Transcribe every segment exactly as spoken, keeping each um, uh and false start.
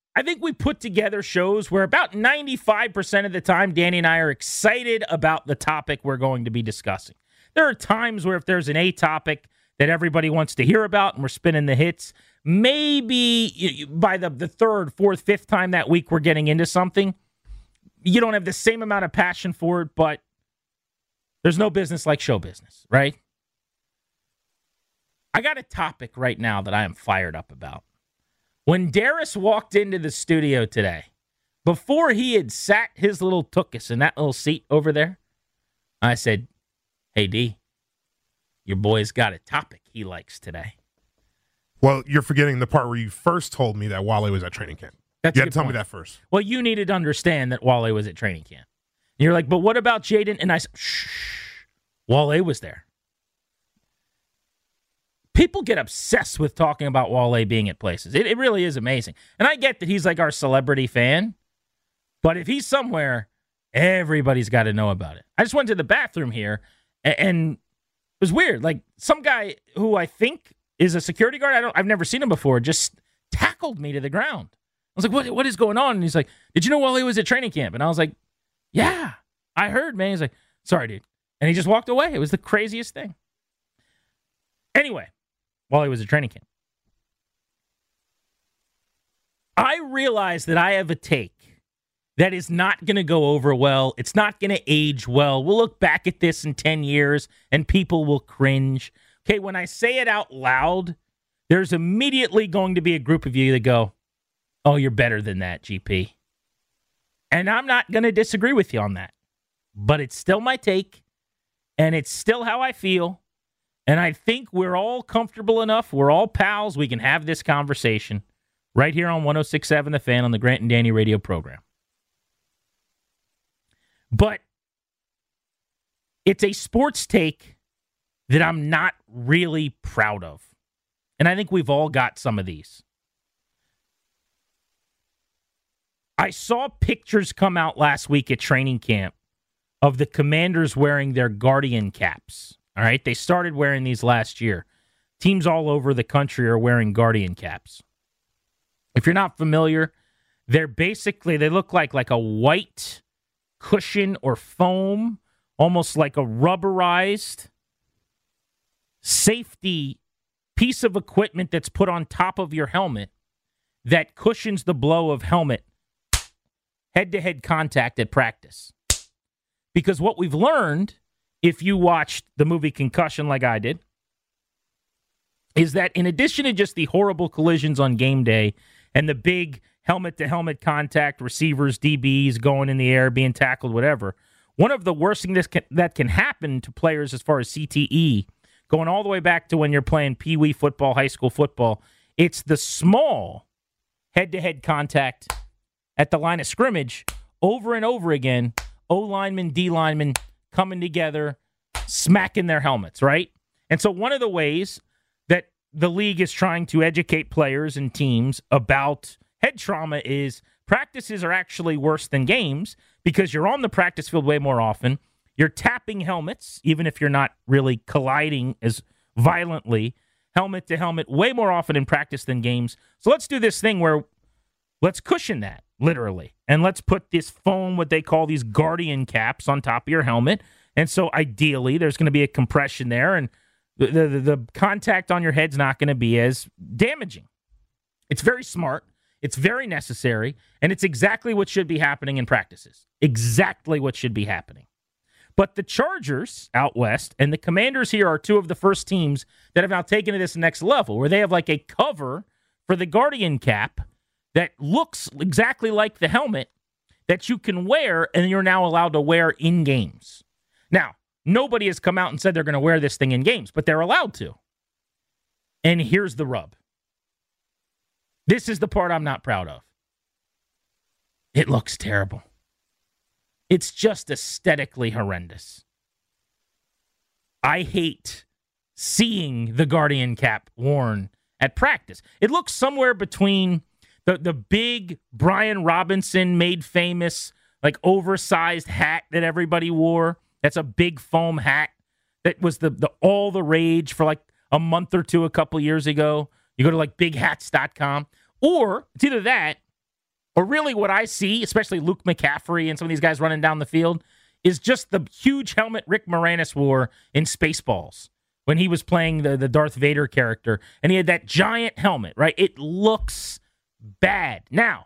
I think we put together shows where about ninety-five percent of the time, Danny and I are excited about the topic we're going to be discussing. There are times where if there's an A topic that everybody wants to hear about and we're spinning the hits, maybe by the, the third, fourth, fifth time that week we're getting into something, you don't have the same amount of passion for it, but there's no business like show business, right? I got a topic right now that I am fired up about. When Darius walked into the studio today, before he had sat his little tuchus in that little seat over there, I said, hey, D, your boy's got a topic he likes today. Well, you're forgetting the part where you first told me that Wale was at training camp. That's you had to tell point. me that first. Well, you needed to understand that Wale was at training camp. And you're like, but what about Jaden? And I said, shh, Wale was there. People get obsessed with talking about Wale being at places. It, it really is amazing. And I get that he's like our celebrity fan, but if he's somewhere, everybody's got to know about it. I just went to the bathroom here, and, and it was weird. Like, some guy who I think is a security guard, I don't, I've never seen him before, just tackled me to the ground. I was like, what, what is going on? And he's like, did you know Wale was at training camp? And I was like, yeah, I heard, man. He's like, sorry, dude. And he just walked away. It was the craziest thing. Anyway, Wale was at training camp, I realize that I have a take that is not going to go over well. It's not going to age well. We'll look back at this in ten years and people will cringe. Okay, when I say it out loud, there's immediately going to be a group of you that go, oh, you're better than that, G P. And I'm not going to disagree with you on that. But it's still my take, and it's still how I feel. And I think we're all comfortable enough. We're all pals. We can have this conversation right here on one oh six point seven The Fan on the Grant and Danny radio program. But it's a sports take that I'm not really proud of. And I think we've all got some of these. I saw pictures come out last week at training camp of the Commanders wearing their Guardian caps. All right, they started wearing these last year. Teams all over the country are wearing Guardian caps. If you're not familiar, they're basically, they look like, like a white cushion or foam, almost like a rubberized safety piece of equipment that's put on top of your helmet that cushions the blow of helmet head-to-head contact at practice. Because what we've learned, if you watched the movie Concussion like I did, is that in addition to just the horrible collisions on game day and the big helmet-to-helmet contact, receivers, D Bs going in the air, being tackled, whatever, one of the worst things that can, that can happen to players as far as C T E, going all the way back to when you're playing Pee Wee football, high school football, it's the small head-to-head contact at the line of scrimmage over and over again, O-lineman, D-lineman coming together, smacking their helmets, right? And so one of the ways that the league is trying to educate players and teams about head trauma is practices are actually worse than games because you're on the practice field way more often. You're tapping helmets, even if you're not really colliding as violently, helmet to helmet, way more often in practice than games. So let's do this thing where let's cushion that, literally. And let's put this foam, what they call these Guardian caps, on top of your helmet. And so ideally, there's going to be a compression there, and the, the, the contact on your head's not going to be as damaging. It's very smart. It's very necessary. And it's exactly what should be happening in practices. Exactly what should be happening. But the Chargers out west and the Commanders here are two of the first teams that have now taken to this next level, where they have like a cover for the Guardian cap that looks exactly like the helmet that you can wear and you're now allowed to wear in games. Now, nobody has come out and said they're going to wear this thing in games, but they're allowed to. And here's the rub. This is the part I'm not proud of. It looks terrible. It's just aesthetically horrendous. I hate seeing the Guardian cap worn at practice. It looks somewhere between the, the big Brian Robinson made famous, like oversized hat that everybody wore. That's a big foam hat that was the, the all the rage for like a month or two a couple years ago. You go to like big hats dot com. Or it's either that Or really what I see, especially Luke McCaffrey and some of these guys running down the field, is just the huge helmet Rick Moranis wore in Spaceballs when he was playing the, the Darth Vader character. And he had that giant helmet, right? It looks bad. Now,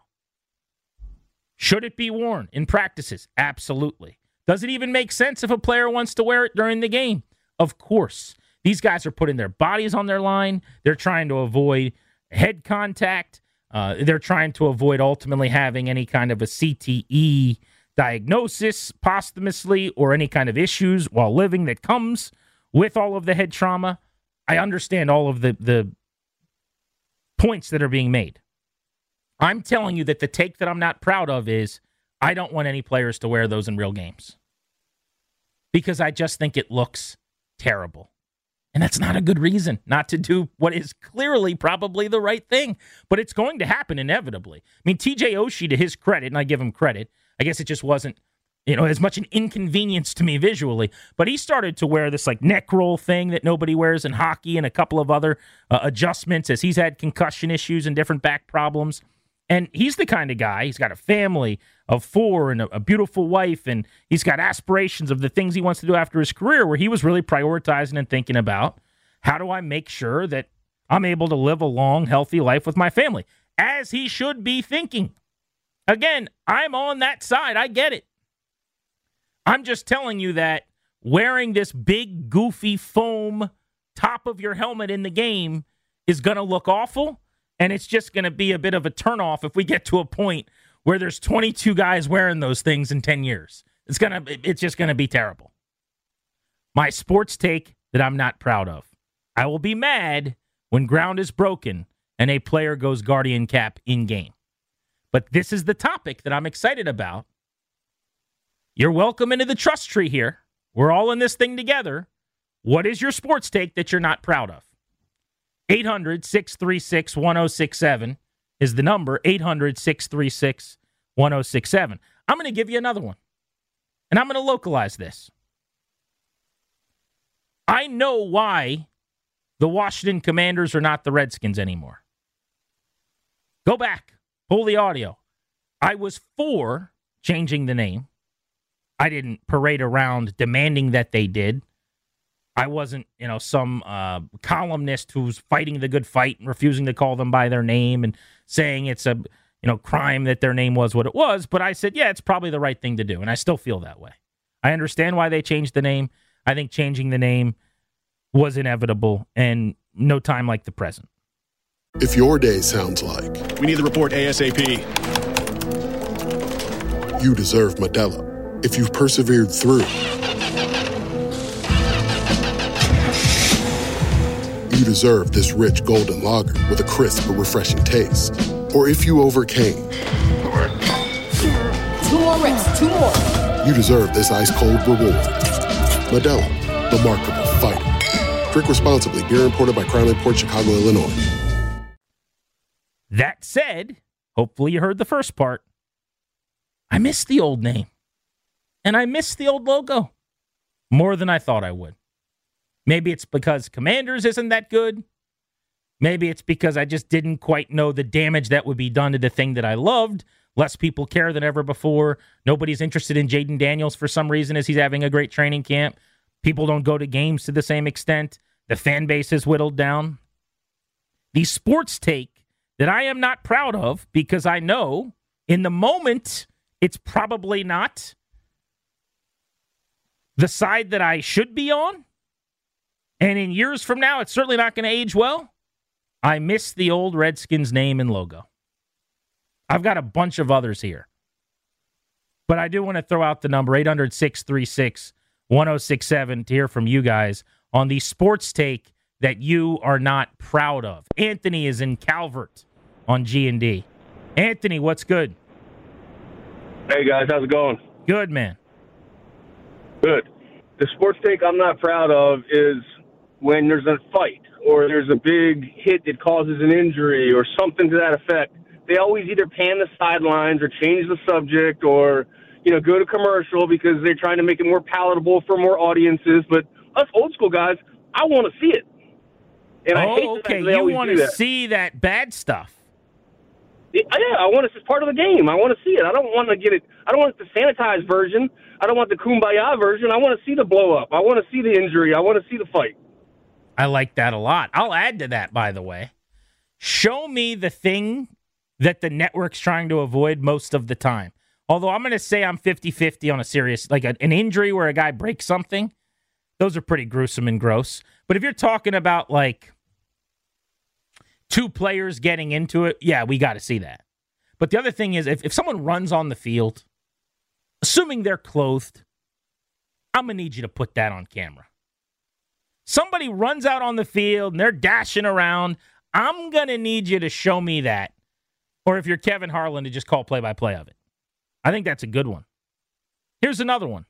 should it be worn in practices? Absolutely. Does it even make sense if a player wants to wear it during the game? Of course. These guys are putting their bodies on their line. They're trying to avoid head contact. Uh, they're trying to avoid ultimately having any kind of a C T E diagnosis posthumously or any kind of issues while living that comes with all of the head trauma. I understand all of the, the points that are being made. I'm telling you that the take that I'm not proud of is I don't want any players to wear those in real games because I just think it looks terrible. And that's not a good reason not to do what is clearly probably the right thing. But it's going to happen inevitably. I mean, T J Oshie, to his credit, and I give him credit, I guess it just wasn't, you know, as much an inconvenience to me visually. But he started to wear this like neck roll thing that nobody wears in hockey and a couple of other uh, adjustments as he's had concussion issues and different back problems. And he's the kind of guy, he's got a family of four and a, a beautiful wife, and he's got aspirations of the things he wants to do after his career, where he was really prioritizing and thinking about, how do I make sure that I'm able to live a long, healthy life with my family? As he should be thinking. Again, I'm on that side. I get it. I'm just telling you that wearing this big, goofy foam top of your helmet in the game is going to look awful. And it's just going to be a bit of a turnoff if we get to a point where there's twenty-two guys wearing those things in ten years. It's gonna, it's just going to be terrible. My sports take that I'm not proud of. I will be mad when ground is broken and a player goes Guardian cap in game. But this is the topic that I'm excited about. You're welcome into the trust tree here. We're all in this thing together. What is your sports take that you're not proud of? eight hundred, six three six, one oh six seven is the number. eight hundred, six three six, one oh six seven. I'm going to give you another one. And I'm going to localize this. I know why the Washington Commanders are not the Redskins anymore. Go back. Pull the audio. I was for changing the name. I didn't parade around demanding that they did. I wasn't, you know, some uh, columnist who's fighting the good fight and refusing to call them by their name and saying it's a, you know, crime that their name was what it was. But I said, yeah, it's probably the right thing to do. And I still feel that way. I understand why they changed the name. I think changing the name was inevitable and no time like the present. If your day sounds like we need the report ASAP, you deserve Modelo. If you've persevered through, you deserve this rich golden lager with a crisp but refreshing taste. Or if you overcame, two more reps, two more. You deserve this ice cold reward. Modelo, the Remarkable Fighter. Drink responsibly. Beer imported by Crown Imports, Chicago, Illinois. That said, hopefully you heard the first part. I miss the old name. And I miss the old logo more than I thought I would. Maybe it's because Commanders isn't that good. Maybe it's because I just didn't quite know the damage that would be done to the thing that I loved. Less people care than ever before. Nobody's interested in Jaden Daniels for some reason as he's having a great training camp. People don't go to games to the same extent. The fan base is whittled down. The sports take that I am not proud of because I know in the moment it's probably not the side that I should be on. And in years from now, it's certainly not going to age well. I miss the old Redskins name and logo. I've got a bunch of others here. But I do want to throw out the number, eight hundred, six three six, one oh six seven, to hear from you guys on the sports take that you are not proud of. Anthony is in Calvert on G and D. Anthony, what's good? Hey, guys. How's it going? Good, man. Good. The sports take I'm not proud of is when there's a fight or there's a big hit that causes an injury or something to that effect. They always either pan the sidelines or change the subject or, you know, go to commercial because they're trying to make it more palatable for more audiences. But us old school guys, I want to see it. And I hate oh, the fact okay. that they You always want do to that. see that bad stuff. Yeah, I want it as part of the game. I want to see it. I don't want to get it. I don't want the sanitized version. I don't want the kumbaya version. I want to see the blow up. I want to see the injury. I want to see the fight. I like that a lot. I'll add to that, by the way. Show me the thing that the network's trying to avoid most of the time. Although I'm going to say I'm fifty-fifty on a serious, like a, an injury where a guy breaks something. Those are pretty gruesome and gross. But if you're talking about like two players getting into it, yeah, we got to see that. But the other thing is, if, if someone runs on the field, assuming they're clothed, I'm going to need you to put that on camera. Somebody runs out on the field and they're dashing around, I'm going to need you to show me that. Or if you're Kevin Harlan, to just call play-by-play of it. I think that's a good one. Here's another one.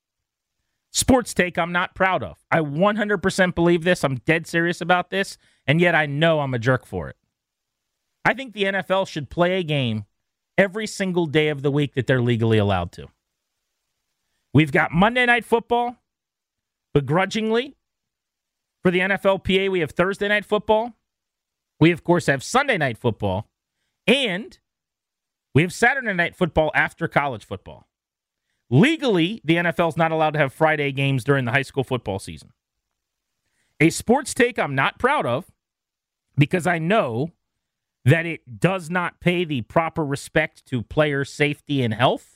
Sports take I'm not proud of. I one hundred percent believe this. I'm dead serious about this, and yet I know I'm a jerk for it. I think the N F L should play a game every single day of the week that they're legally allowed to. We've got Monday Night Football. Begrudgingly, for the N F L P A, we have Thursday Night Football. We, of course, have Sunday Night Football. And we have Saturday Night Football after college football. Legally, the N F L is not allowed to have Friday games during the high school football season. A sports take I'm not proud of because I know that it does not pay the proper respect to player safety and health.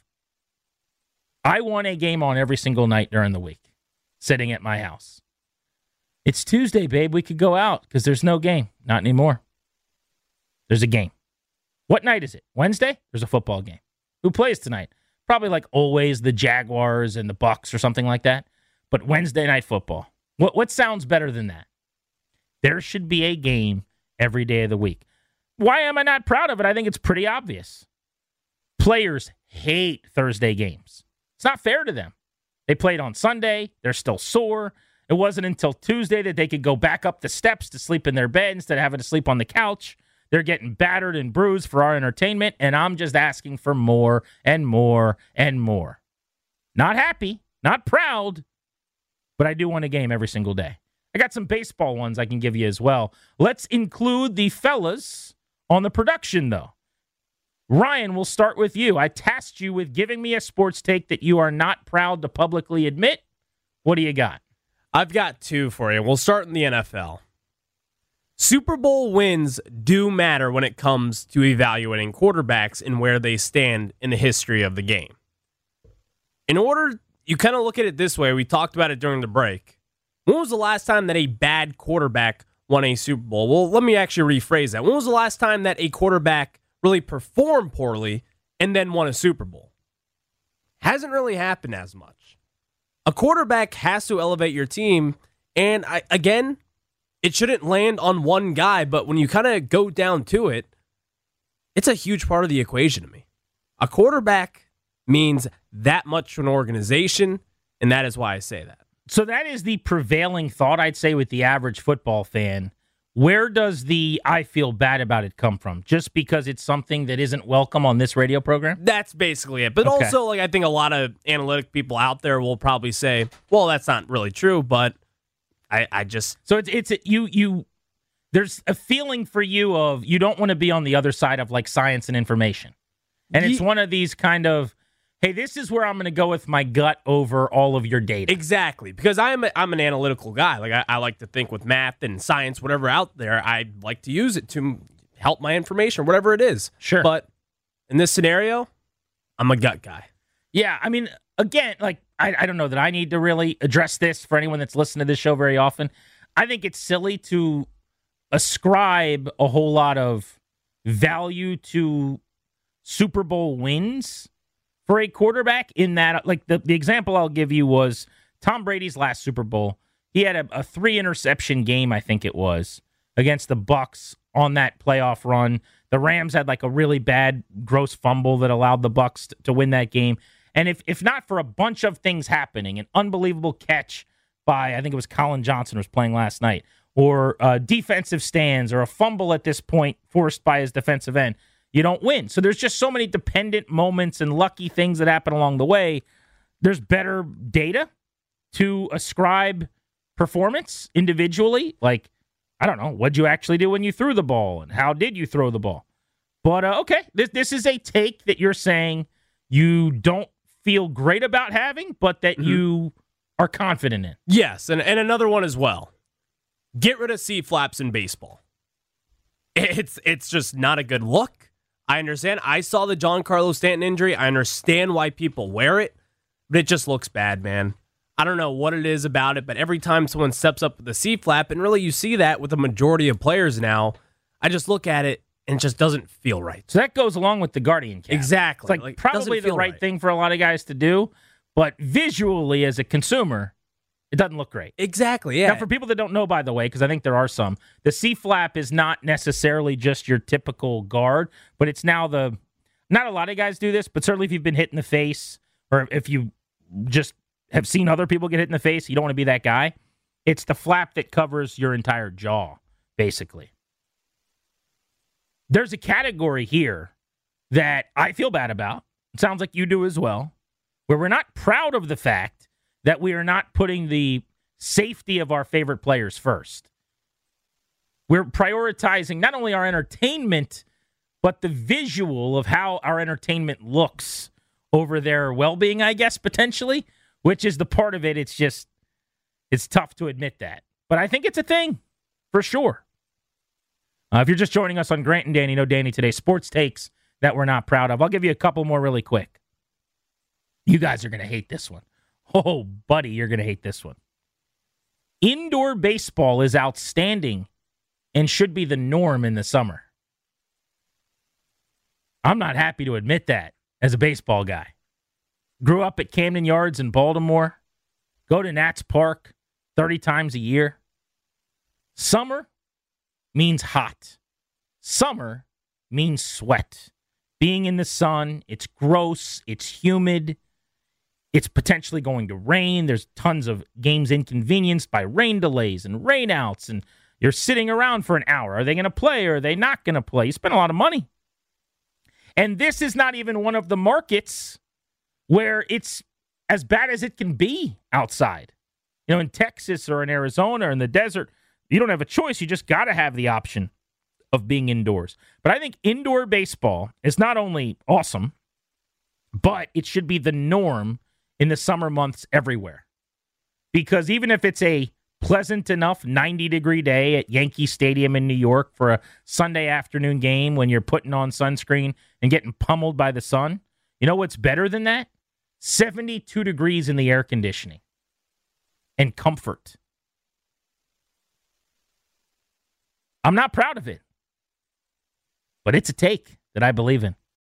I want a game on every single night during the week, sitting at my house. It's Tuesday, babe. We could go out because there's no game. Not anymore. There's a game. What night is it? Wednesday? There's a football game. Who plays tonight? Probably like always the Jaguars and the Bucks or something like that. But Wednesday night football. What what sounds better than that? There should be a game every day of the week. Why am I not proud of it? I think it's pretty obvious. Players hate Thursday games. It's not fair to them. They played on Sunday. They're still sore. It wasn't until Tuesday that they could go back up the steps to sleep in their bed instead of having to sleep on the couch. They're getting battered and bruised for our entertainment, and I'm just asking for more and more and more. Not happy, not proud, but I do want a game every single day. I got some baseball ones I can give you as well. Let's include the fellas on the production, though. Ryan, we'll start with you. I tasked you with giving me a sports take that you are not proud to publicly admit. What do you got? I've got two for you. We'll start in the N F L. Super Bowl wins do matter when it comes to evaluating quarterbacks and where they stand in the history of the game. In order, you kind of look at it this way. We talked about it during the break. When was the last time that a bad quarterback won a Super Bowl? Well, let me actually rephrase that. When was the last time that a quarterback really performed poorly and then won a Super Bowl? Hasn't really happened as much. A quarterback has to elevate your team, and I, again, it shouldn't land on one guy, but when you kind of go down to it, it's a huge part of the equation to me. A quarterback means that much to an organization, and that is why I say that. So that is the prevailing thought, I'd say, with the average football fan. Where does the I feel bad about it come from? Just because it's something that isn't welcome on this radio program? That's basically it. But okay. Also, like I think a lot of analytic people out there will probably say, well, that's not really true, but I, I just... So it's, it's you, you, there's a feeling for you of you don't want to be on the other side of like science and information. And it's one of these kind of, hey, this is where I'm going to go with my gut over all of your data. Exactly, because I'm a, I'm an analytical guy. Like I, I like to think with math and science, whatever out there. I like to use it to help my information, whatever it is. Sure. But in this scenario, I'm a gut guy. Yeah, I mean, again, like I, I don't know that I need to really address this for anyone that's listened to this show very often. I think it's silly to ascribe a whole lot of value to Super Bowl wins for a quarterback in that, like the, the example I'll give you was Tom Brady's last Super Bowl. He had a, a three interception game, I think it was, against the Bucks on that playoff run. The Rams had like a really bad gross fumble that allowed the Bucks to, to win that game. And if if not for a bunch of things happening, an unbelievable catch by, I think it was Colin Johnson was playing last night, or uh, defensive stands, or a fumble at this point forced by his defensive end, you don't win. So there's just so many dependent moments and lucky things that happen along the way. There's better data to ascribe performance individually. Like, I don't know, what'd you actually do when you threw the ball, and how did you throw the ball? But, uh, okay, this, this is a take that you're saying you don't feel great about having, but that mm-hmm. you are confident in. Yes, and, and another one as well. Get rid of C-flaps in baseball. It's it's just not a good look. I understand. I saw the Giancarlo Stanton injury. I understand why people wear it, but it just looks bad, man. I don't know what it is about it, but every time someone steps up with the C-flap, and really you see that with the majority of players now, I just look at it and it just doesn't feel right. So that goes along with the Guardian cap. Exactly. It's like, like probably the right, right thing for a lot of guys to do, but visually as a consumer, it doesn't look great. Exactly, yeah. Now, for people that don't know, by the way, because I think there are some, the C-flap is not necessarily just your typical guard, but it's now the, not a lot of guys do this, but certainly if you've been hit in the face, or if you just have seen other people get hit in the face, you don't want to be that guy. It's the flap that covers your entire jaw, basically. There's a category here that I feel bad about. It sounds like you do as well, where we're not proud of the fact that we are not putting the safety of our favorite players first. We're prioritizing not only our entertainment, but the visual of how our entertainment looks over their well-being, I guess, potentially, which is the part of it. It's just, it's tough to admit that. But I think it's a thing, for sure. Uh, if you're just joining us on Grant and Danny, no Danny today, sports takes that we're not proud of. I'll give you a couple more really quick. You guys are going to hate this one. Oh, buddy, you're going to hate this one. Indoor baseball is outstanding and should be the norm in the summer. I'm not happy to admit that as a baseball guy. Grew up at Camden Yards in Baltimore. Go to Nats Park thirty times a year. Summer means hot. Summer means sweat. Being in the sun, it's gross, it's humid. It's potentially going to rain. There's tons of games inconvenienced by rain delays and rainouts, and you're sitting around for an hour. Are they going to play or are they not going to play? You spend a lot of money. And this is not even one of the markets where it's as bad as it can be outside. You know, in Texas or in Arizona or in the desert, you don't have a choice. You just got to have the option of being indoors. But I think indoor baseball is not only awesome, but it should be the norm in the summer months everywhere. Because even if it's a pleasant enough ninety-degree day at Yankee Stadium in New York for a Sunday afternoon game when you're putting on sunscreen and getting pummeled by the sun, you know what's better than that? seventy-two degrees in the air conditioning and comfort. I'm not proud of it, but it's a take that I believe in.